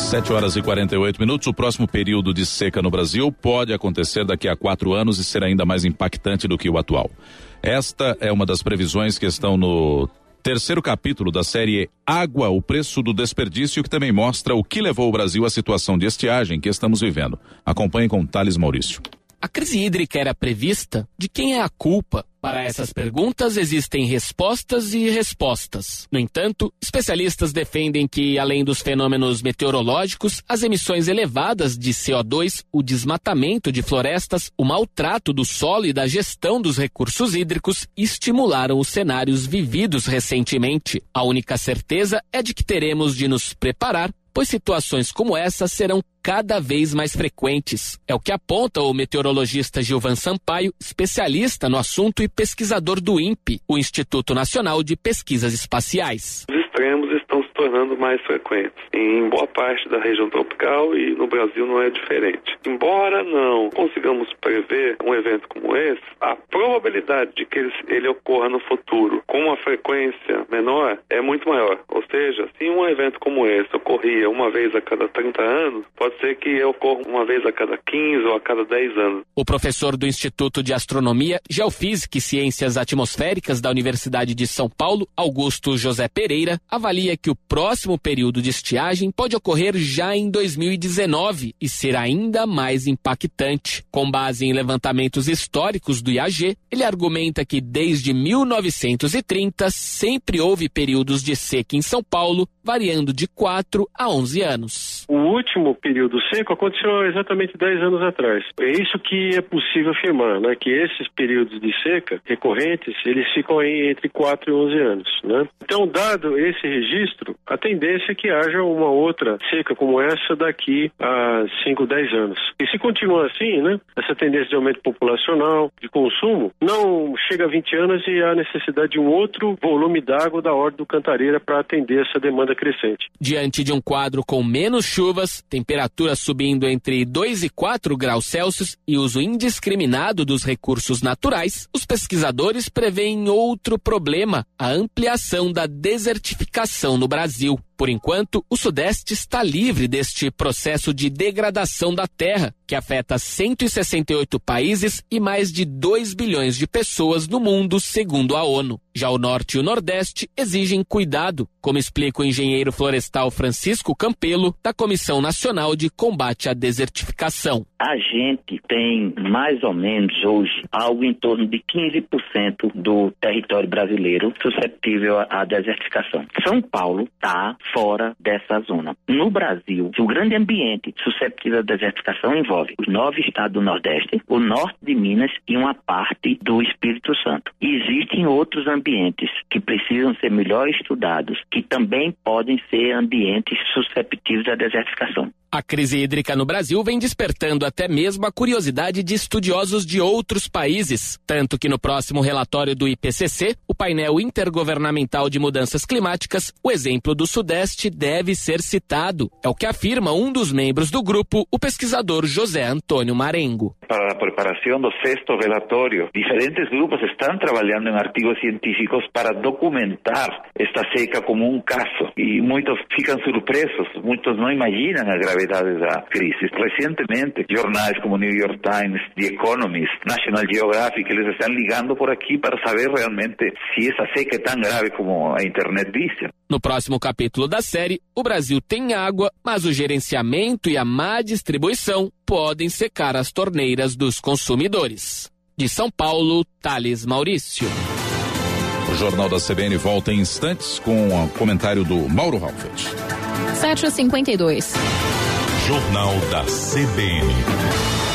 7h48. O próximo período de seca no Brasil pode acontecer daqui a 4 anos e ser ainda mais impactante do que o atual. Esta é uma das previsões que estão no terceiro capítulo da série Água, o preço do desperdício, que também mostra o que levou o Brasil à situação de estiagem que estamos vivendo. Acompanhe com Thales Maurício. A crise hídrica era prevista? De quem é a culpa? Para essas perguntas existem respostas e respostas. No entanto, especialistas defendem que, além dos fenômenos meteorológicos, as emissões elevadas de CO2, o desmatamento de florestas, o maltrato do solo e da gestão dos recursos hídricos estimularam os cenários vividos recentemente. A única certeza é de que teremos de nos preparar, pois situações como essa serão cada vez mais frequentes. É o que aponta o meteorologista Gilvan Sampaio, especialista no assunto e pesquisador do INPE, o Instituto Nacional de Pesquisas Espaciais. Os extremos estão se tornando mais frequentes em boa parte da região tropical e no Brasil não é diferente. Embora não consigamos prever um evento como esse, a probabilidade de que ele ocorra no futuro com uma frequência menor é muito maior. Ou seja, se um evento como esse ocorria uma vez a cada 30 anos, pode ser que ocorra uma vez a cada 15 ou a cada 10 anos. O professor do Instituto de Astronomia, Geofísica e Ciências Atmosféricas da Universidade de São Paulo, Augusto José Pereira, avalia que o próximo período de estiagem pode ocorrer já em 2019 e ser ainda mais impactante. Com base em levantamentos históricos do IAG, ele argumenta que desde 1930 sempre houve períodos de seca em São Paulo, variando de 4 a 11 anos. O último período seco aconteceu exatamente 10 anos atrás. É isso que é possível afirmar, né? Que esses períodos de seca recorrentes, eles ficam aí entre 4 e 11 anos, né? Então, dado esse registro, a tendência é que haja uma outra seca como essa daqui a 5, 10 anos. E se continuar assim, né? Essa tendência de aumento populacional, de consumo, não chega a 20 anos e há necessidade de um outro volume d'água da ordem do Cantareira para atender essa demanda crescente. Diante de um quadro com menos chuvas, temperaturas subindo entre 2 e 4 graus Celsius e uso indiscriminado dos recursos naturais, os pesquisadores preveem outro problema, a ampliação da desertificação no Brasil. Por enquanto, o Sudeste está livre deste processo de degradação da terra, que afeta 168 países e mais de 2 bilhões de pessoas no mundo, segundo a ONU. Já o Norte e o Nordeste exigem cuidado, como explica o engenheiro florestal Francisco Campelo, da Comissão Nacional de Combate à Desertificação. A gente tem mais ou menos hoje algo em torno de 15% do território brasileiro suscetível à desertificação. São Paulo está fora dessa zona. No Brasil, o grande ambiente suscetível à desertificação envolve os 9 estados do Nordeste, o norte de Minas e uma parte do Espírito Santo. Existem outros ambientes que precisam ser melhor estudados, que também podem ser ambientes susceptíveis à desertificação. A crise hídrica no Brasil vem despertando até mesmo a curiosidade de estudiosos de outros países, tanto que no próximo relatório do IPCC, o painel intergovernamental de mudanças climáticas, o exemplo do Sudeste deve ser citado. É o que afirma um dos membros do grupo, o pesquisador José Antônio Marengo. Para a preparação do sexto relatório, diferentes grupos estão trabalhando em artigos científicos para documentar esta seca como um caso. E muitos ficam surpresos, muitos não imaginam a gravidade da crise. Recentemente, jornais como New York Times, The Economist, National Geographic, eles estão ligando por aqui para saber realmente se essa seca é tão grave como a internet diz. No próximo capítulo da série, o Brasil tem água, mas o gerenciamento e a má distribuição podem secar as torneiras dos consumidores. De São Paulo, Thales Maurício. O Jornal da CBN volta em instantes com o comentário do Mauro Halfett. 7h52. Jornal da CBN.